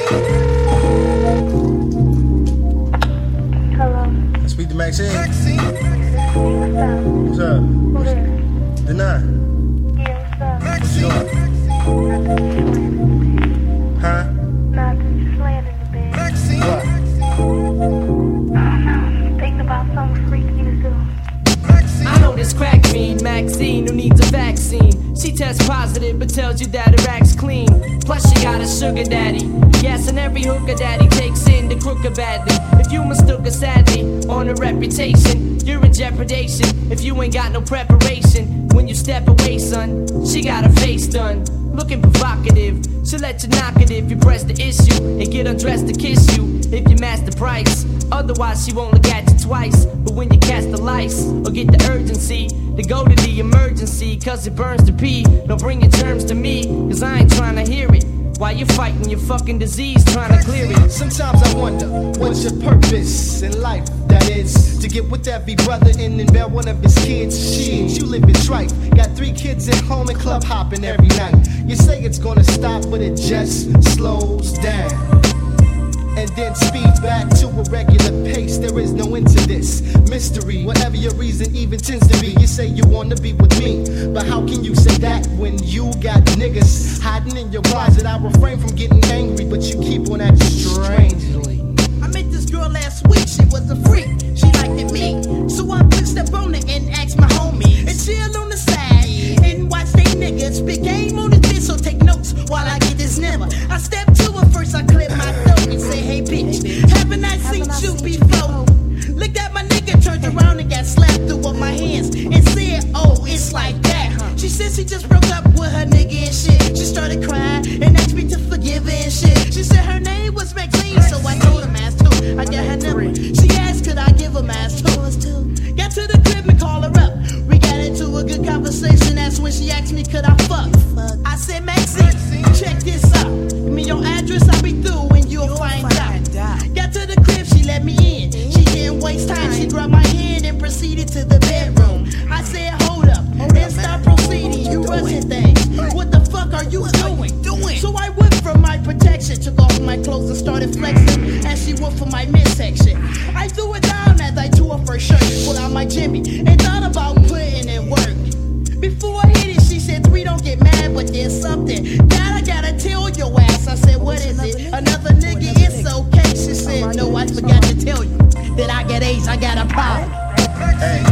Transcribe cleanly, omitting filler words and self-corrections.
Hello. Speak to Maxine. What's up? Who's there? Deny. Yeah, what's What up? you doing? Huh? Nothing, just laying in the bed. What? I don't know, thinking about something freaky to do. I know this crack fiend, Maxine, who needs a vaccine. She tests positive but tells you that her act's clean. Plus she got a sugar daddy. Yes, and every hooker daddy takes in the crooker badly. If you mistook her sadly on her reputation, you're in jeopardation if you ain't got no preparation. When you step away, son, she got her face done. Looking provocative, she'll let you knock it if you press the issue and get undressed to kiss you if you match the price. Otherwise she won't look at you twice. But when you catch the lice or get the urgency to go to the emergency cause it burns to pee, don't bring your germs to me cause I ain't trying to hear it. While you're fighting your fucking disease, trying to clear it. Sometimes I wonder, what's your purpose in life? That is, to get with every brother and then bear one of his kids. Shit, you live in strife. Got 3 kids at home and club hopping every night. You say it's gonna stop, but it just slows down. And then speed back to a regular pace. There is no end to this mystery. Whatever your reason even tends to be, you say you wanna be with me, but how can you say that when you got niggas hiding in your closet? I refrain from getting angry, but you keep on acting strangely. I met this girl last week, she was a freak, she liked it me. So I pushed up on her and asked my homies and chill on the side and watch they niggas spit game on this bitch. So take notes while I get this number. I step to her first, I clip my throat and say, hey bitch, haven't I seen you before? Looked at my nigga, turned around and got slapped through with my hands and said, oh, it's like that. She said she just broke up with her nigga and shit. She started crying and asked me to forgive her and shit. She said her name was Maxine, so I told her Mass too. I got her number. She asked could I give her Mass too. Got to the crib and call her up. We got into a good conversation. That's when she asked me could I fuck. I said Maxine, check this out. Give me your address, I'll be through and you'll find out. Got to the crib, she let me in. She didn't waste time. She grabbed my hand and proceeded to the bedroom. I said hold up, and stop proceeding. You rushing things. What the fuck are you doing? So I went from my protection, took off my clothes and started flexing as she went for my midsection. I threw it down as I tore off her shirt, pulled out my Jimmy, and thought about putting in work. Before I hit it, she said, 3, don't get mad, but there's something that I gotta tell your ass. I said, what is it? Another nigga, it's okay. She said, no, I forgot to tell you that I got AIDS, I got a problem. Hey,